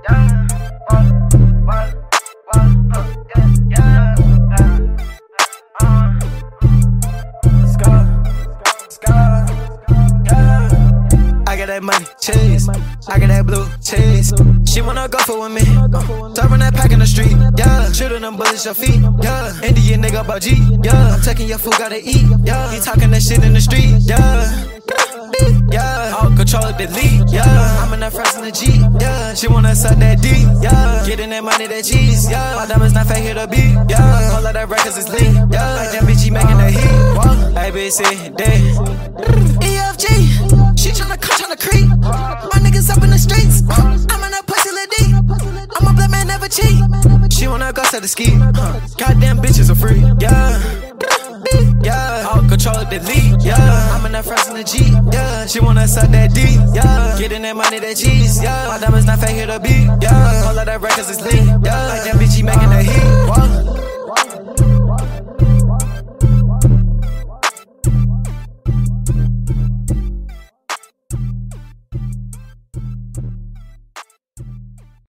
I got that money, chase. I got that blue chase. She wanna go for with me. Throwing that pack in the street, yeah. Shooting them bullets your feet, yeah. Indian nigga about G, yeah. I'm taking your food, gotta eat, yeah. He talking that shit in the street, yeah. Yeah, all control delete, yeah. I'm in that frost in the G, yeah. She wanna suck that D, yeah. Getting that money, that cheese, yeah. My diamonds not fake, hit a beat, yeah. All of that records is lit, yeah. Like that bitch, he making that heat, whoa. A, B, C, D, E, F, G. She tryna come, tryna creep. My niggas up in the streets. I'm in that pussy Lil D. I'm a black man, never cheat. She wanna go to the ski. Goddamn bitches are free, yeah. Yeah, all control delete, yeah. I'm in that frost in the G, yeah. She wanna suck that D, yeah. Getting that money, that cheese, yeah. My diamonds not fake, hit a beat, yeah. All of that records is lit, yeah.